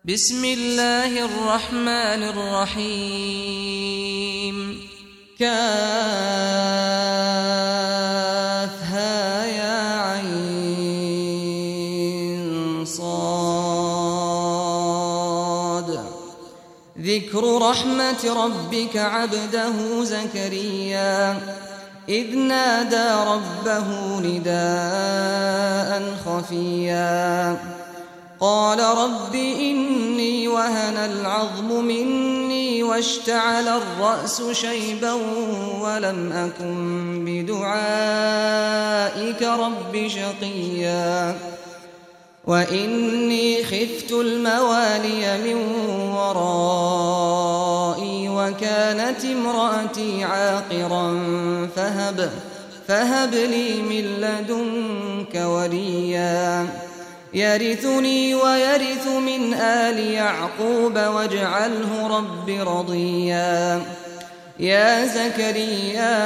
بسم الله الرحمن الرحيم كافها يا عين صاد ذكر رحمة ربك عبده زكريا إذ نادى ربه نداء خفيا قال رب إني وهن العظم مني واشتعل الرأس شيبا ولم أكن بدعائك رب شقيا وإني خفت الموالي من ورائي وكانت امرأتي عاقرا فهب لي من لدنك وليا يرثني ويرث من آل يعقوب واجعله رب رضيا يا زكريا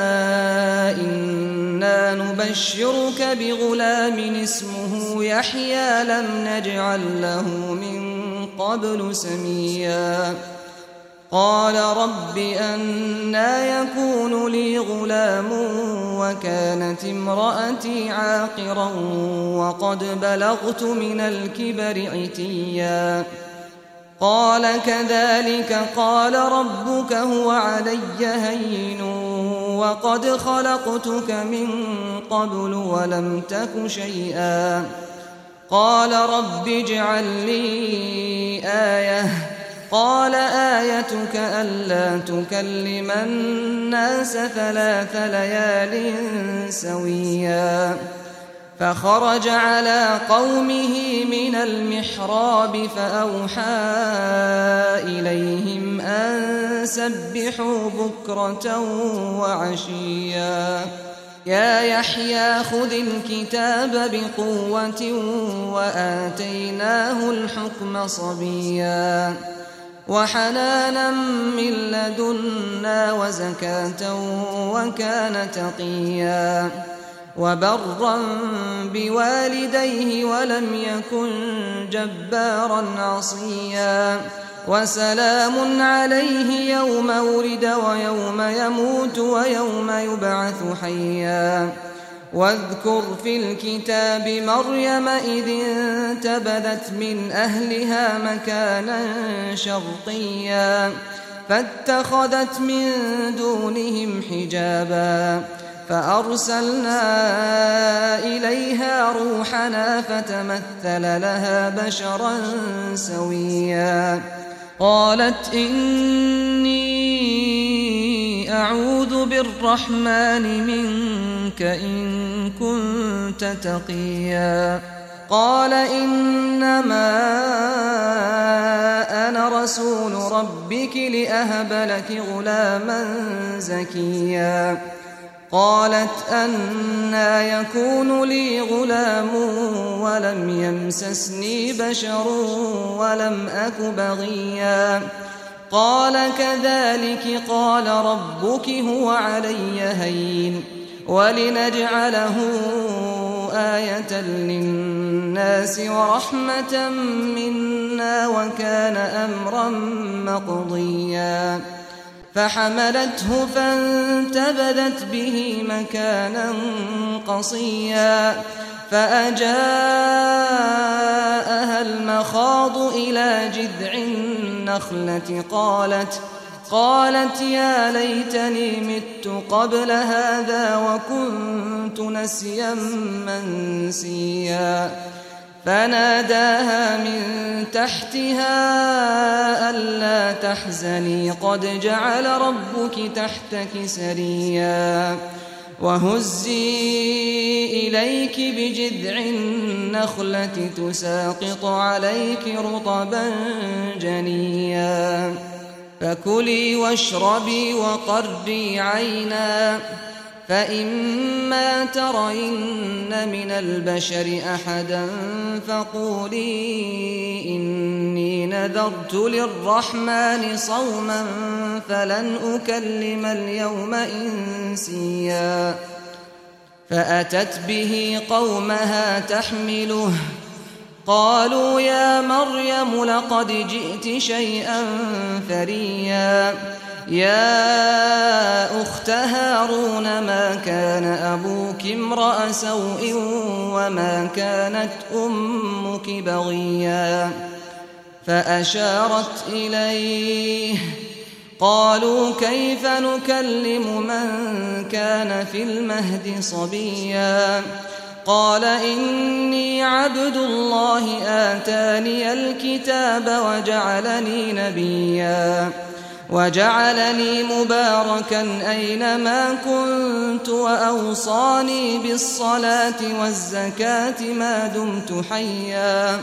إنا نبشرك بغلام اسمه يحيى لم نجعل له من قبل سميا قال رب أنى يكون لي غلام وكانت امرأتي عاقرا وقد بلغت من الكبر عتيا قال كذلك قال ربك هو علي هين وقد خلقتك من قبل ولم تك شيئا قال رب اجعل لي آية قال آيتك ألا تكلم الناس 3 ليال سويا فخرج على قومه من المحراب فأوحى إليهم أن سبحوا بكرة وعشيا يا يحيى خذ الكتاب بقوة وآتيناه الحكم صبيا وحنانا من لدنا وزكاة وكان تقيا وبرا بوالديه ولم يكن جبارا عصيا وسلام عليه يوم ولد ويوم يموت ويوم يبعث حيا واذكر في الكتاب مريم إذ انتبذت من أهلها مكانا شرقيا فاتخذت من دونهم حجابا فأرسلنا إليها روحنا فتمثل لها بشرا سويا قالت إني أعوذ بالرحمن منك إن كنت تقيا قال إنما أنا رسول ربك لأهب لك غلاما زكيا قالت أنى يكون لي غلام ولم يمسسني بشر ولم أك بغيا قال كذلك قال ربك هو علي هين ولنجعله آية للناس ورحمة منا وكان أمرا مقضيا فحملته فانتبذت به مكانا قصيا فأجاءها المخاض إلى جذع النخلة قالت يا ليتني مت قبل هذا وكنت نسيا منسيا فناداها من تحتها ألا تحزني قد جعل ربك تحتك سريا وهزي إليك بجذع النخلة تساقط عليك رطبا جنيا فكلي واشربي وقري عينا فإما ترين من البشر أحدا فقولي إني نذرت للرحمن صوما فلن أكلم اليوم إنسيا فأتت به قومها تحمله قالوا يا مريم لقد جئت شيئا فريا يا أخت هارون ما كان أبوك امرأ سوء وما كانت أمك بغيا فأشارت إليه قالوا كيف نكلم من كان في المهد صبيا قال إني عبد الله آتاني الكتاب وجعلني نبيا وجعلني مباركا أينما كنت وأوصاني بالصلاة والزكاة ما دمت حيا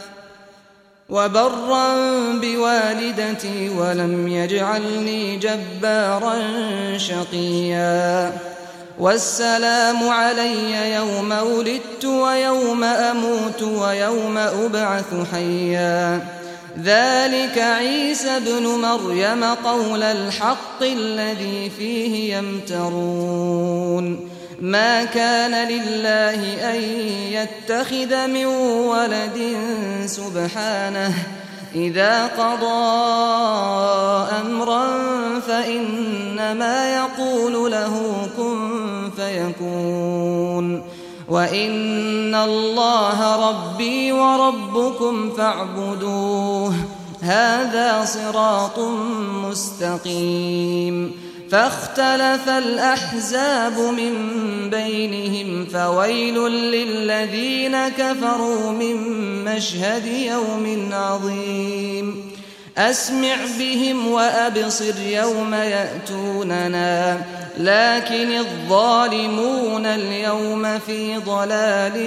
وبرا بوالدتي ولم يجعلني جبارا شقيا والسلام علي يوم ولدت ويوم أموت ويوم أبعث حيا ذلك عيسى ابن مريم قول الحق الذي فيه يمترون ما كان لله أن يتخذ من ولد سبحانه إذا قضى أمرا فإنما يقول له كن فيكون وإن الله ربي وربكم فاعبدوه هذا صراط مستقيم فاختلف الأحزاب من بينهم فويل للذين كفروا من مشهد يوم عظيم أسمع بهم وأبصر يوم يأتوننا لكن الظالمون اليوم في ضلال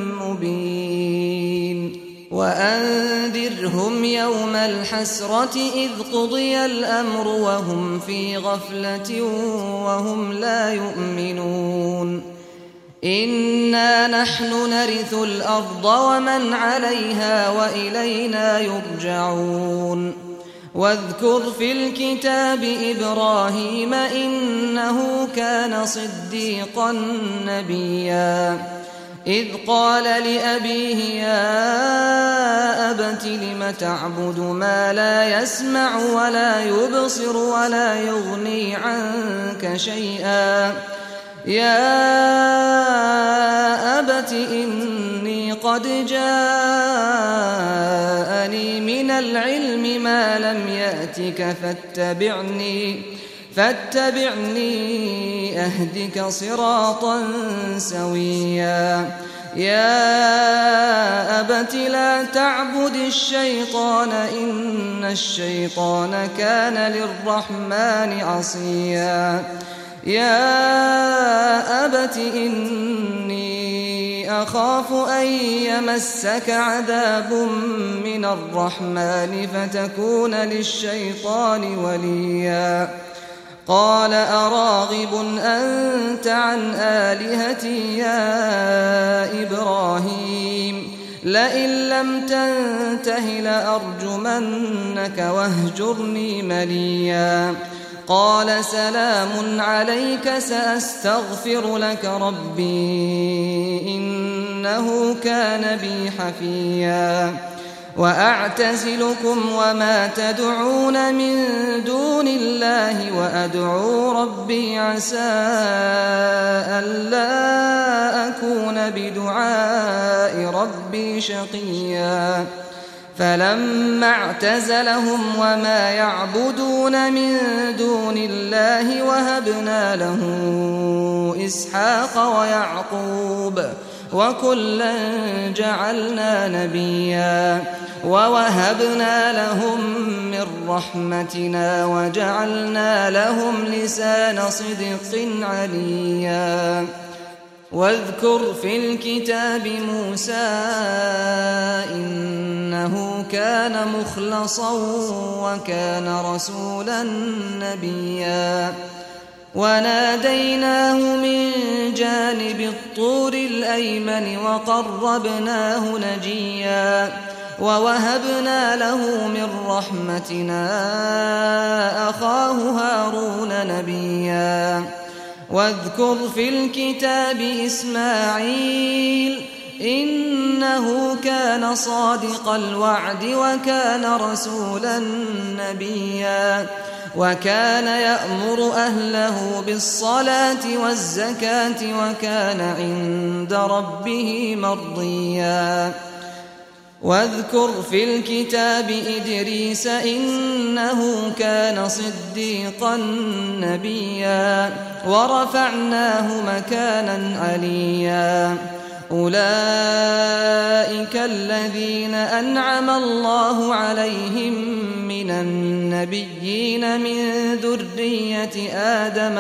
مبين وأنذرهم يوم الحسرة إذ قضي الأمر وهم في غفلة وهم لا يؤمنون إنا نحن نرث الأرض ومن عليها وإلينا يرجعون واذكر في الكتاب إبراهيم إنه كان صديقا نبيا إذ قال لأبيه يا أبت لم تعبد ما لا يسمع ولا يبصر ولا يغني عنك شيئا يا أبت إني قد جاءني من العلم ما لم يأتك فاتبعني أهدك صراطا سويا يا أبت لا تعبد الشيطان إن الشيطان كان للرحمن عصيا يا أبت إني أخاف أن يمسك عذاب من الرحمن فتكون للشيطان وليا قال أراغب أنت عن آلهتي يا إبراهيم لئن لم تنته لأرجمنك واهجرني مليا قال سلام عليك سأستغفر لك ربي إنه كان بي حفيا وأعتزلكم وما تدعون من دون الله وأدعو ربي عسى ألا أكون بدعاء ربي شقيا فلما اعتزلهم وما يعبدون من دون الله وهبنا له إسحاق ويعقوب وكلا جعلنا نبيا ووهبنا لهم من رحمتنا وجعلنا لهم لسان صدق عليا واذكر في الكتاب موسى إنه كان مخلصا وكان رسولا نبيا وناديناه من جانب الطور الأيمن وقربناه نجيا ووهبنا له من رحمتنا أخاه هارون نبيا واذكر في الكتاب إسماعيل إنه كان صادق الوعد وكان رسولا نبيا وكان يأمر أهله بالصلاة والزكاة وكان عند ربه مرضيا واذكر في الكتاب إدريس إنه كان صديقا نبيا ورفعناه مكانا عليا أولئك الذين أنعم الله عليهم من النبيين من ذرية آدم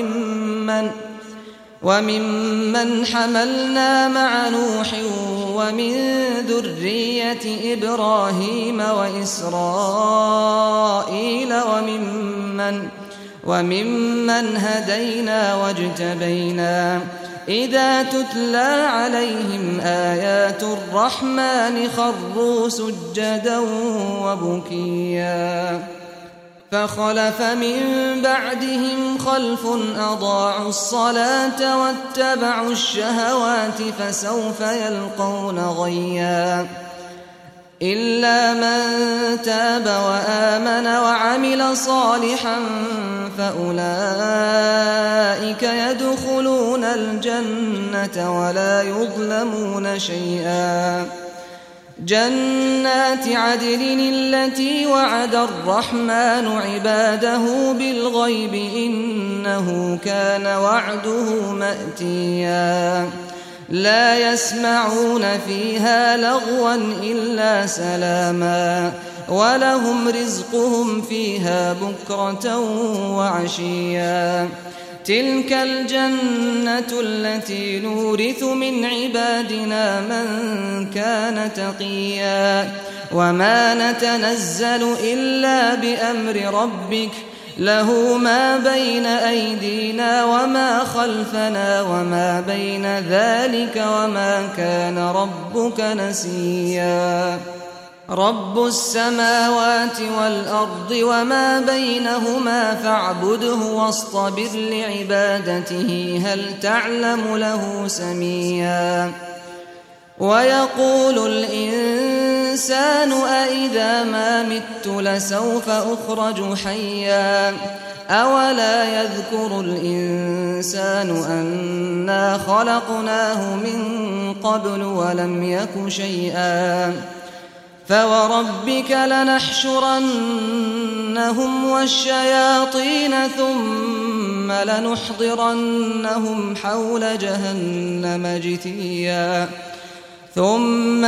وممن حملنا مع نوح ومن ذرية إبراهيم وإسرائيل وممن هدينا واجتبينا إذا تتلى عليهم آيات الرحمن خروا سجدا وبكيا فخلف من بعدهم خلف أضاعوا الصلاة واتبعوا الشهوات فسوف يلقون غيا إلا من تاب وآمن وعمل صالحا فأولئك يدخلون الجنة ولا يظلمون شيئا جنات عدن التي وعد الرحمن عباده بالغيب إنه كان وعده مأتيا لا يسمعون فيها لغوا إلا سلاما ولهم رزقهم فيها بكرة وعشيا تلك الجنة التي نورث من عبادنا من كان تقيا وما نتنزل إلا بأمر ربك له ما بين أيدينا وما خلفنا وما بين ذلك وما كان ربك نسيا رب السماوات والأرض وما بينهما فاعبده واصطبر لعبادته هل تعلم له سميا ويقول الإنسان أإذا ما مت لسوف أخرج حيا أولا يذكر الإنسان أنا خلقناه من قبل ولم يك شيئا فوربك لنحشرنهم والشياطين ثم لنحضرنهم حول جهنم جثيا ثم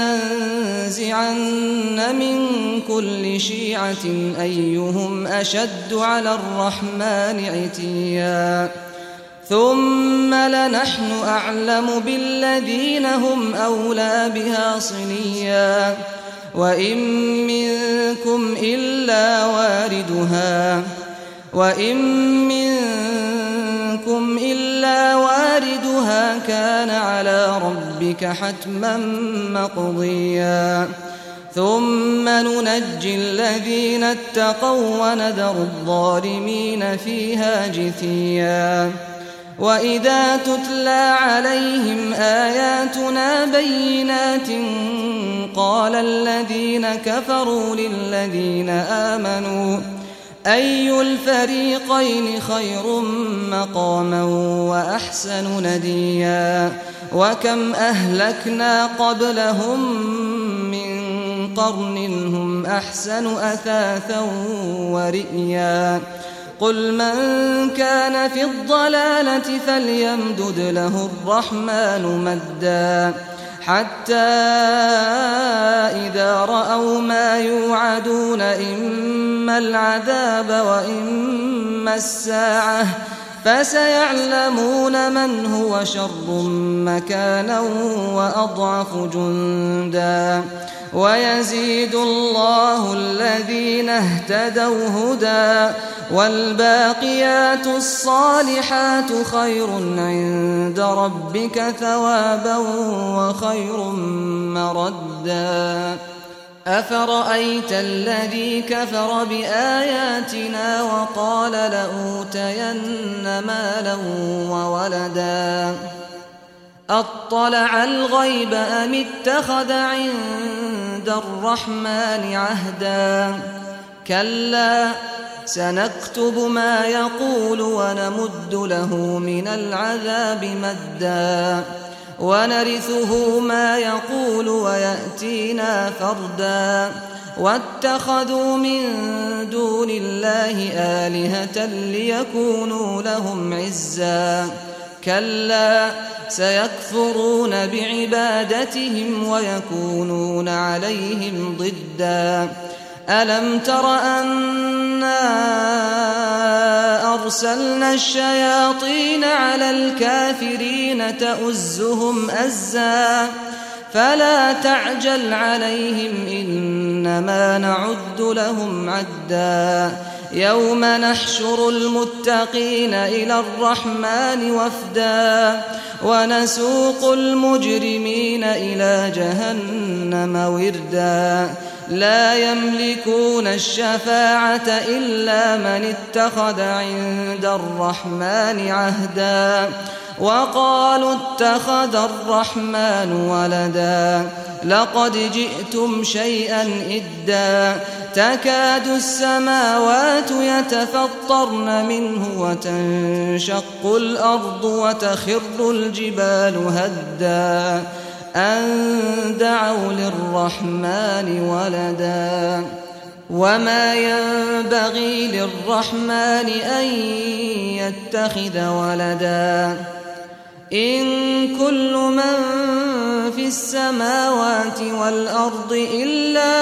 لننزعن من كل شيعة أيهم أشد على الرحمن عتيا ثم لنحن أعلم بالذين هم أولى بها صليا وإن منكم إلا واردها كان على ربك حتما مقضيا ثم ننجي الذين اتقوا ونذر الظالمين فيها جثيا وإذا تتلى عليهم آياتنا بينات قال الذين كفروا للذين آمنوا أي الفريقين خير مقاما وأحسن نديا وكم أهلكنا قبلهم من قرن هم أحسن أثاثا ورئيا قل من كان في الضلالة فليمدد له الرحمن مدا حتى إذا رأوا ما يوعدون إما العذاب وإما الساعة فسيعلمون من هو شر مكانا وأضعف جندا ويزيد الله الذين اهتدوا هدى والباقيات الصالحات خير عند ربك ثوابا وخير مردا أفرأيت الذي كفر بآياتنا وقال لأوتين مالا وولدا أطلع الغيب أم اتخذ عند الرحمن عهدا كلا سنكتب ما يقول ونمد له من العذاب مدا ونرثه ما يقول ويأتينا فردا واتخذوا من دون الله آلهة ليكونوا لهم عزا كلا سيكفرون بعبادتهم ويكونون عليهم ضدا ألم تر أنا أرسلنا الشياطين على الكافرين تؤزهم أزا فلا تعجل عليهم إنما نعد لهم عدا يوم نحشر المتقين إلى الرحمن وفدا ونسوق المجرمين إلى جهنم وردا لا يملكون الشفاعة إلا من اتخذ عند الرحمن عهدا وقالوا اتخذ الرحمن ولدا لقد جئتم شيئا إدا تكاد السماوات يتفطرن منه وتنشق الأرض وتخر الجبال هدا أن دعوا للرحمن ولدا وما ينبغي للرحمن أن يتخذ ولدا إن كل من في السماوات والأرض إلا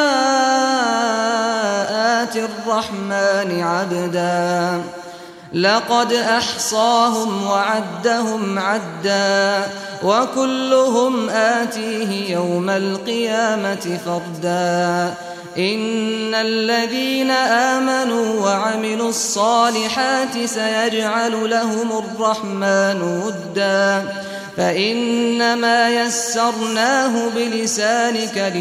آتي الرحمن عبدا لقد أحصاهم وعدهم عدا وكلهم آتيه يوم القيامة فردا إن الذين آمنوا وعملوا الصالحات سيجعل لهم الرحمن ودا فإنما يسرناه بلسانك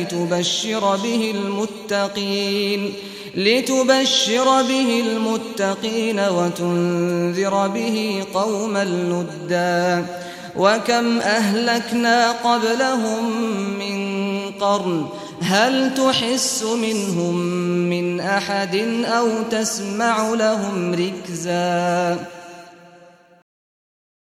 لتبشر به المتقين وتنذر به قوما لدا وكم أهلكنا قبلهم من قرن هل تحس منهم من أحد أو تسمع لهم ركزا